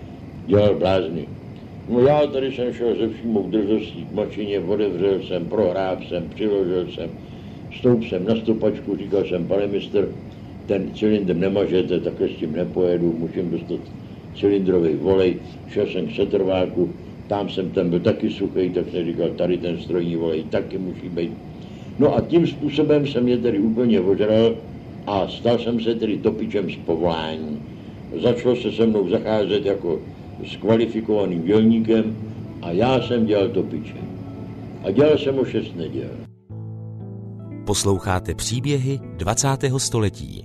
dělal blázny. No já tady jsem šel ze všímou drzostí k mašině, odevřel jsem, prohrál jsem, přiložil jsem, stoup jsem na stopačku, říkal jsem, pane mistr, ten cylindr nemažete, takhle s tím nepojedu, musím dostat cylindrový volej. Šel jsem k setrváku, tam jsem ten byl taky suchý, tak jsem říkal, tady ten strojní volej taky musí být. No a tím způsobem jsem je tedy úplně ožral a stal jsem se tedy topičem z povolání. Začalo se se mnou zacházet jako s kvalifikovaným dělníkem a já jsem dělal topiče. A dělal jsem o šest neděl. Posloucháte příběhy dvacátého století.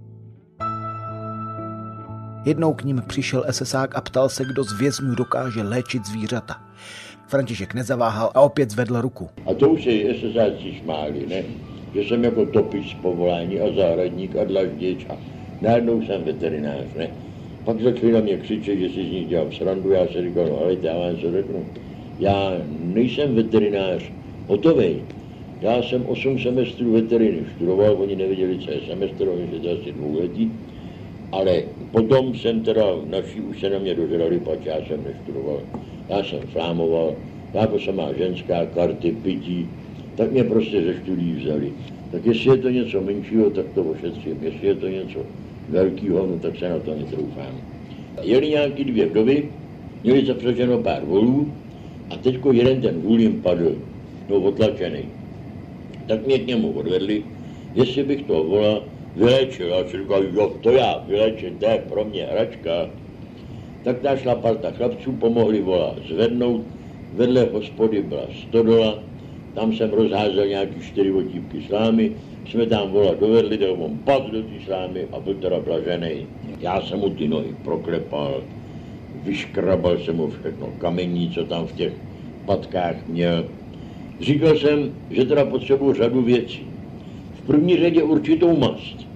Jednou k ním přišel esesák a ptal se, kdo z vězňů dokáže léčit zvířata. František nezaváhal a opět zvedl ruku. A to už se esesáci šmáli, ne? Že jsem jako topič z povolání a zahradník a dlaždič a najednou jsem veterinář, ne? Pak začali na mě křičet, že si z nich dělám srandu, já se říkal, no ale já vám co řeknu. Já nejsem veterinář hotovej. Já jsem osm semestrů veteriny študoval, oni nevěděli, co je semestr, oni se to asi dvouletí. Ale potom jsem teda, naši už se na mě dožrali, pač já jsem neštudoval. Já jsem flámoval, jako samá ženská, karty, pití, tak mě prostě ze studií vzali. Tak jestli je to něco menšího, tak to ošetřím. Jestli je to něco velkého, no tak se na to netroufám. Jeli nějaký dvě vdovy, měli zapřaženo pár volů a teďko jeden ten vůl jim padl, no otlačený. Tak mě k němu odvedli, jestli bych toho vola vyléčil. Já si říkal, jo, to já vyléčím, to je pro mě hračka. Tak ta šla parta chlapců, pomohli vola zvednout, vedle hospody byla stodola, tam jsem rozházel nějaký čtyři otívky slámy, jsme tam vola dovedli, dal on pad do té slámy a byl teda blažený. Já jsem mu ty nohy proklepal, vyškrabal jsem mu všechno kamení, co tam v těch patkách měl. Říkal jsem, že teda potřebuji řadu věcí. V první řadě určitou mast.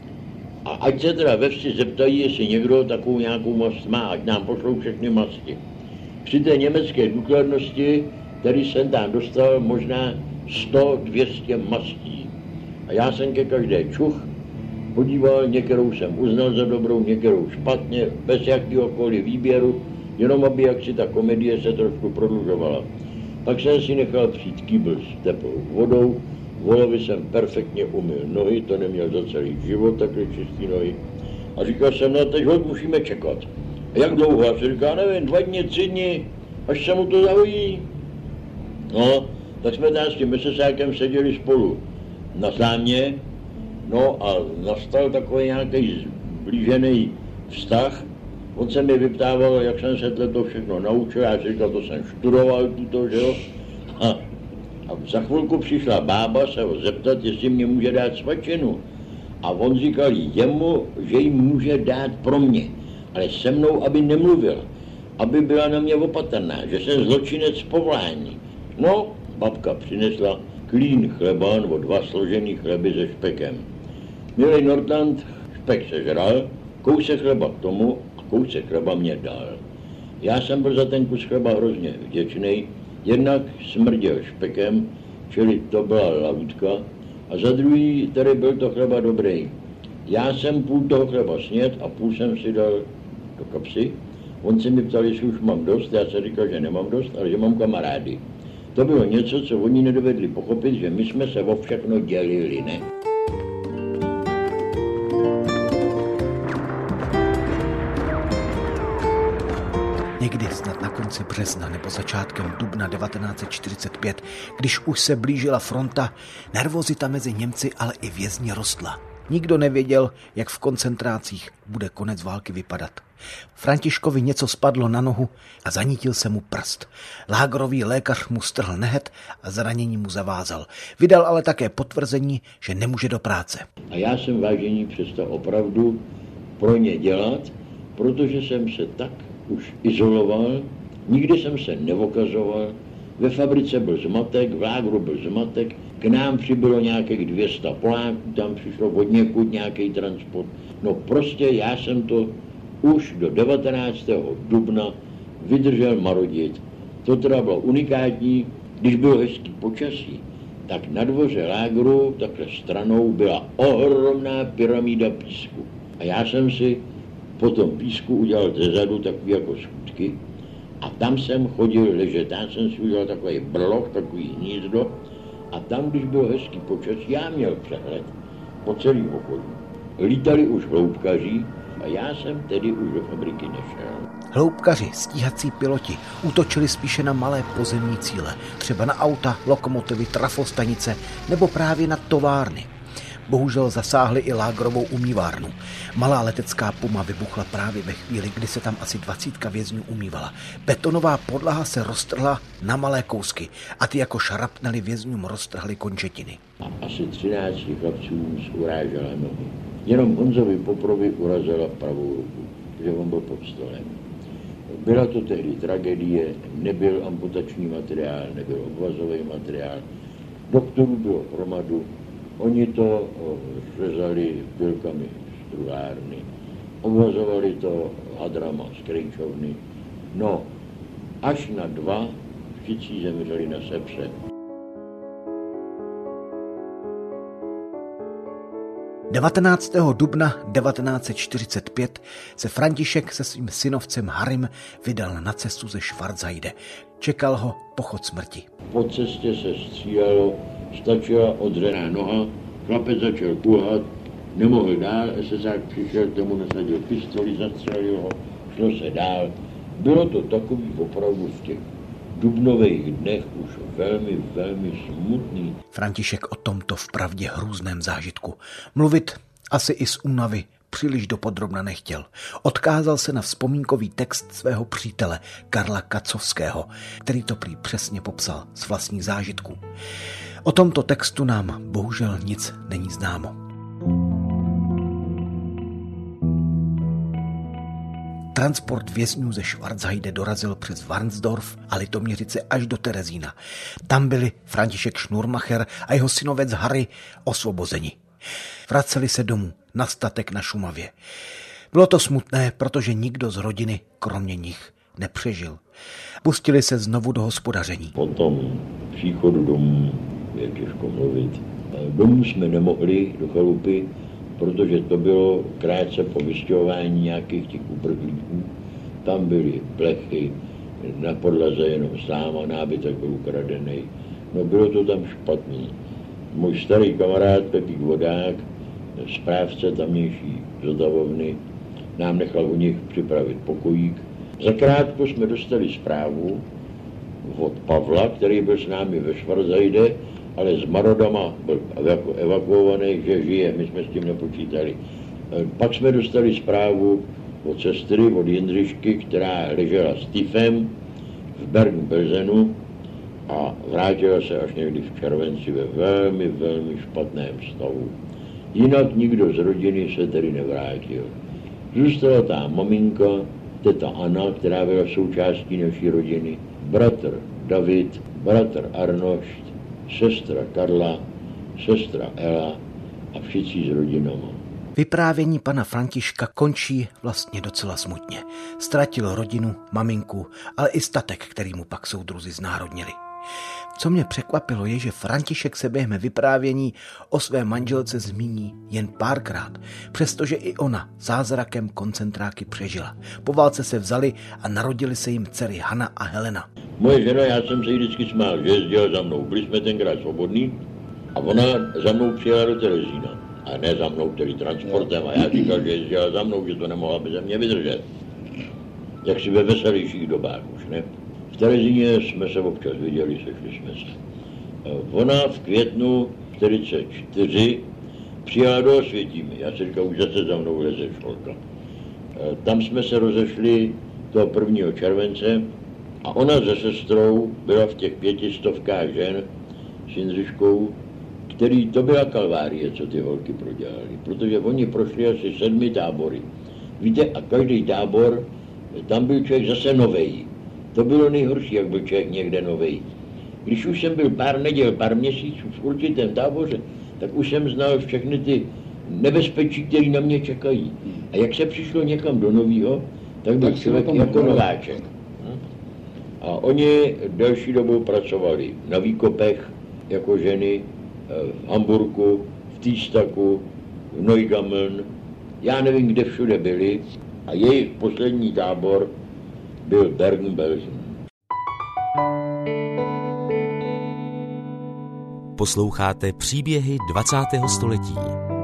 A ať se teda ve vsi zeptají, jestli někdo takovou nějakou mast má, ať nám pošlou všechny masti. Při té německé důkladnosti, který jsem tam dostal možná sto dvě stě mastí. A já jsem ke každé čuch podíval, některou jsem uznal za dobrou, některou špatně, bez jakýhokoliv výběru, jenom aby jak si ta komedie se trošku prodlužovala. Pak jsem si nechal přijít kýbl s teplou vodou, volovi jsem perfektně umyl nohy, to neměl za celý život takhle čistý nohy. A říkal jsem, no teď hoď musíme čekat. A jak dlouho? A jsem říkal, nevím, dva dny, tři dny, až se mu to zahojí. No, tak jsme tam s tím esesákem seděli spolu na slámě, no a nastal takový nějaký zblížený vztah. On se mi vyptával, jak jsem se to všechno naučil, já si říkal, to jsem študoval tuto, že jo. A, a za chvilku přišla bába se ho zeptat, jestli mě může dát svačinu. A on říkal jemu, že ji může dát pro mě, ale se mnou, aby nemluvil, aby byla na mě opatrná, že jsem zločinec z povolání. No, babka přinesla klín chleba, nebo dva složený chleby se špekem. Milej Nordland špek sežral, kousek chleba k tomu a kousek chleba mě dal. Já jsem byl za ten kus chleba hrozně vděčný, jednak smrděl špekem, čili to byla lahutka, a za druhý tady byl to chleba dobrý. Já jsem půl toho chleba sněd a půl jsem si dal do kapsy. On se mi ptal, jestli už mám dost, já jsem říkal, že nemám dost, ale že mám kamarády. To bylo něco, co oni nedovedli pochopit, že my jsme se o všechno dělili, ne? Někdy snad na konci března nebo začátkem dubna devatenáct set čtyřicet pět, když už se blížila fronta, nervozita mezi Němci, ale i vězni rostla. Nikdo nevěděl, jak v koncentrácích bude konec války vypadat. Františkovi něco spadlo na nohu a zanítil se mu prst. Lágrový lékař mu strhl nehet a zranění mu zavázal. Vydal ale také potvrzení, že nemůže do práce. A já jsem, vážení, přestal opravdu pro ně dělat, protože jsem se tak už izoloval, nikdy jsem se nevokazoval, ve fabrice byl zmatek, v lágru byl zmatek, k nám přibylo nějakých dvě stě Poláků, tam přišlo od někud nějaký transport. No prostě já jsem to už do devatenáctého dubna vydržel marodit. To teda bylo unikátní, když bylo hezký počasí, tak na dvoře lágru, takhle stranou, byla ohromná pyramída písku. A já jsem si potom písku udělal ze zadu takový jako schůdky a tam jsem chodil ležet, tam jsem si udělal takový brloch, takový hnízdo a tam, když bylo hezký počasí, já měl přehled po celém okolí. Lítali už hloubkaři a já jsem tedy už do fabriky nešel. Hloubkaři, stíhací piloti, útočili spíše na malé pozemní cíle, třeba na auta, lokomotivy, trafostanice nebo právě na továrny. Bohužel zasáhli i lágrovou umývárnu. Malá letecká puma vybuchla právě ve chvíli, kdy se tam asi dvacítka vězňů umývala. Betonová podlaha se roztrhla na malé kousky a ty jako šarapnely vězňům roztrhly končetiny. A asi třinácti chlapcům urážela nohy. Jenom Honzovi Poprovi urazila pravou ruku, že on byl pod stolem. Byla to tehdy tragédie, nebyl amputační materiál, nebyl obvazový materiál. Doktorů bylo hromadu. Oni to řezali pilkami z truhlárny, obvazovali to hadrama z krejčovny. No, až na dva všichni zemřeli na sepse. devatenáctého dubna devatenáct set čtyřicet pět se František se svým synovcem Harrym vydal na cestu ze Schwarzheide. Čekal ho pochod smrti. Po cestě se střílelo, stačila odřená noha, chlapec začal kulhat, nemohl dál, esesák přišel, tomu nasadil pistoli, zastřelil ho, šlo se dál. Bylo to takový opravdu v těch dubnových dnech už velmi, velmi smutný. František o tomto vpravdě hrůzném zážitku mluvit asi i z únavy příliš dopodrobna nechtěl. Odkázal se na vzpomínkový text svého přítele Karla Kacovského, který to prý přesně popsal z vlastních zážitků. O tomto textu nám bohužel nic není známo. Transport vězňů ze Schwarzheide dorazil přes Varnsdorf a Litoměřice až do Terezína. Tam byli František Schnurmacher a jeho synovec Harry osvobozeni. Vraceli se domů na statek na Šumavě. Bylo to smutné, protože nikdo z rodiny, kromě nich, nepřežil. Pustili se znovu do hospodaření. Po tom příchodu domů je těžko mluvit. Domů jsme nemohli do chalupy, protože to bylo krátce po vystěhování nějakých těch uprchlíků. Tam byly plechy, na podlaze jenom sláma, nábytek byl ukradený. No bylo to tam špatný. Můj starý kamarád Pepík Vodák, správce tamnější zotavovny, nám nechal u nich připravit pokojík. Zakrátko jsme dostali zprávu od Pavla, který byl s námi ve Schwarzheide, ale s Marodama byl evakuovaný, že žije, my jsme s tím nepočítali. Pak jsme dostali zprávu od sestry, od Jindřišky, která ležela s tyfem v Bergen-Belsenu a vrátila se až někdy v červenci ve velmi, velmi špatném stavu. Jinak nikdo z rodiny se tedy nevrátil. Zůstala tam maminka, teta Anna, která byla součástí naší rodiny, bratr David, bratr Arnošt, sestra Karla, sestra Ela a všichni s rodinama. Vyprávění pana Františka končí vlastně docela smutně. Ztratil rodinu, maminku, ale i statek, který mu pak soudruzi znárodnili. Co mě překvapilo je, že František se během vyprávění o své manželce zmíní jen párkrát, přestože i ona zázrakem koncentráky přežila. Po válce se vzali a narodili se jim dcery Hana a Helena. Moje žena, já jsem se jí vždycky smál, že jezdila za mnou. Byli jsme tenkrát svobodní a ona za mnou přijela do Terezína. A ne za mnou, který transportem. A já říkal, že jezdila za mnou, že to nemohla by ze mě vydržet. Jak si ve veselějších dobách už, ne? V Terezíně jsme se občas viděli, sešli jsme se. Ona v květnu čtyřicet čtyři přijela do Osvětimi. Já si říkal, už zase za mnou leze školka. Tam jsme se rozešli toho prvního července a ona se sestrou byla v těch pětistovkách žen s Jindřiškou, který to byla kalvárie, co ty holky prodělali, protože oni prošli asi sedmi tábory. Víte, a každý tábor, tam byl člověk zase novej. To bylo nejhorší, jak byl člověk někde novej. Když už jsem byl pár neděl, pár měsíců v určitém táboře, tak už jsem znal všechny ty nebezpečí, které na mě čekají. A jak se přišlo někam do novýho, tak byl tak člověk jako nováček. A oni delší dobu pracovali na výkopech jako ženy, v Hamburku, v Týstaku, v Neugammeln, já nevím, kde všude byli. A jejich poslední tábor byl Bergen-Belsen. Posloucháte příběhy dvacátého století.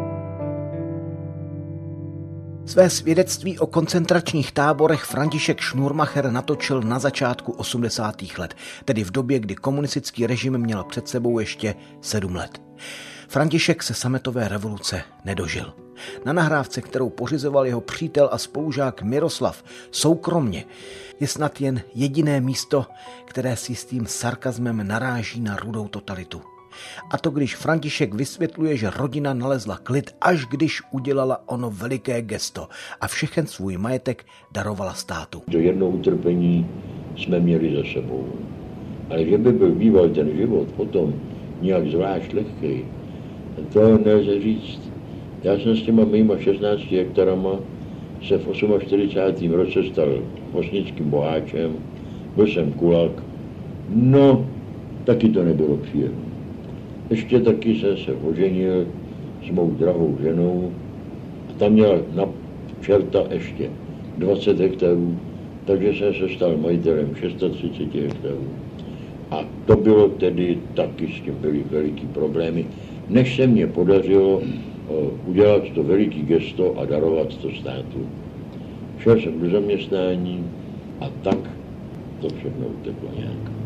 Své svědectví o koncentračních táborech František Schnurmacher natočil na začátku osmdesátých let, tedy v době, kdy komunistický režim měl před sebou ještě sedm let. František se sametové revoluce nedožil. Na nahrávce, kterou pořizoval jeho přítel a spolužák Miroslav soukromně, je snad jen jediné místo, které s jistým sarkazmem naráží na rudou totalitu. A to když František vysvětluje, že rodina nalezla klid, až když udělala ono veliké gesto a všechen svůj majetek darovala státu. To jedno utrpení jsme měli za sebou. Ale že by byl býval ten život potom nějak zvlášť lehký, to nelze říct. Já jsem s těma mýma šestnácti hektarama se v čtyřicátém osmém roce stal osnickým boháčem, byl jsem kulak, no taky to nebylo příjemné. Ještě taky jsem se oženil s mou drahou ženou a tam měla na čerta ještě dvacet hektarů, takže jsem se stal majitelem třicet šest hektarů. A to bylo tedy taky, s tím byly veliký problémy, než se mně podařilo udělat to veliký gesto a darovat to státu. Šel jsem do zaměstnání a tak to všechno uteklo nějak.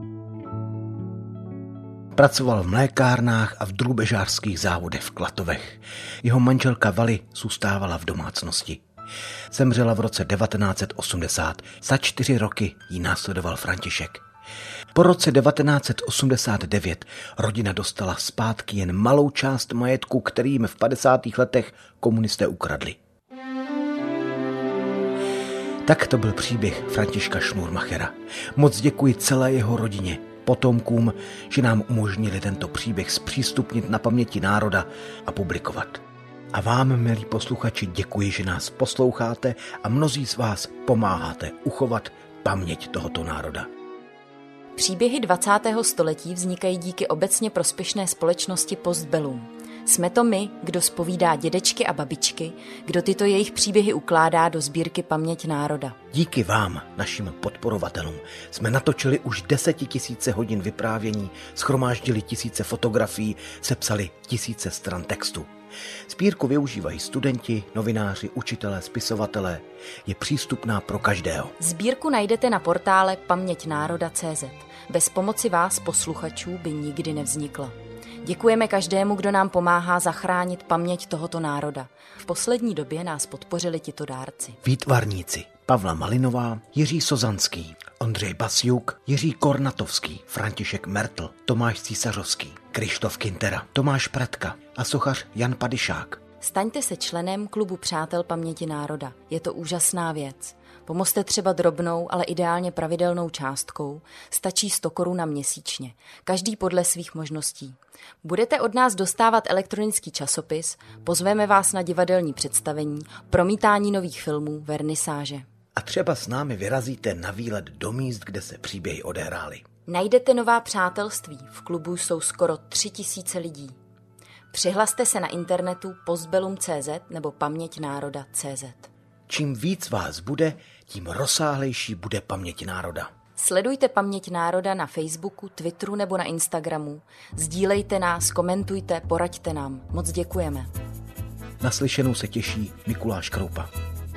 Pracoval v mlékárnách a v drůbežářských závodech v Klatovech. Jeho manželka Vali zůstávala v domácnosti. Zemřela v roce devatenáct set osmdesát. Za čtyři roky jí následoval František. Po roce devatenáct set osmdesát devět rodina dostala zpátky jen malou část majetku, který jim v padesátých letech komunisté ukradli. Tak to byl příběh Františka Schnurmachera. Moc děkuji celé jeho rodině, potomkům, že nám umožnili tento příběh zpřístupnit na paměti národa a publikovat. A vám, milí posluchači, děkuji, že nás posloucháte a mnozí z vás pomáháte uchovat paměť tohoto národa. Příběhy dvacátého století vznikají díky obecně prospěšné společnosti Postbellum. Jsme to my, kdo zpovídá dědečky a babičky, kdo tyto jejich příběhy ukládá do sbírky Paměť národa. Díky vám, našim podporovatelům, jsme natočili už desetitisíce hodin vyprávění, shromáždili tisíce fotografií, sepsali tisíce stran textu. Sbírku využívají studenti, novináři, učitelé, spisovatelé. Je přístupná pro každého. Sbírku najdete na portále paměť národa tečka cé zet. Bez pomoci vás, posluchačů, by nikdy nevznikla. Děkujeme každému, kdo nám pomáhá zachránit paměť tohoto národa. V poslední době nás podpořili tito dárci. Výtvarníci Pavla Malinová, Jiří Sozanský, Ondřej Basiuk, Jiří Kornatovský, František Mertl, Tomáš Císařovský, Krištof Kintera, Tomáš Pretka a sochař Jan Padyšák. Staňte se členem klubu Přátel paměti národa. Je to úžasná věc. Pomozte třeba drobnou, ale ideálně pravidelnou částkou. Stačí sto korun měsíčně. Každý podle svých možností. Budete od nás dostávat elektronický časopis, pozveme vás na divadelní představení, promítání nových filmů, vernisáže. A třeba s námi vyrazíte na výlet do míst, kde se příběhy odehrály. Najdete nová přátelství. V klubu jsou skoro tři tisíce lidí. Přihlaste se na internetu postbellum tečka cé zet nebo paměť národa tečka cé zet. Čím víc vás bude, tím rozsáhlejší bude paměť národa. Sledujte Paměť národa na Facebooku, Twitteru nebo na Instagramu. Sdílejte nás, komentujte, poraďte nám. Moc děkujeme. Naslyšenou se těší Mikuláš Kroupa.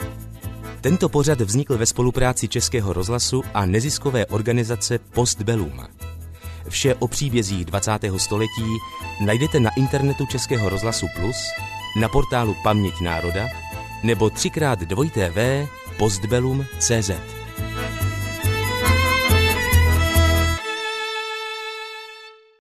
Tento pořad vznikl ve spolupráci Českého rozhlasu a neziskové organizace Postbellum. Vše o příbězích dvacátého století najdete na internetu Českého rozhlasu Plus, na portálu Paměť národa nebo třikrát dvojité v postbellum tečka cé zet.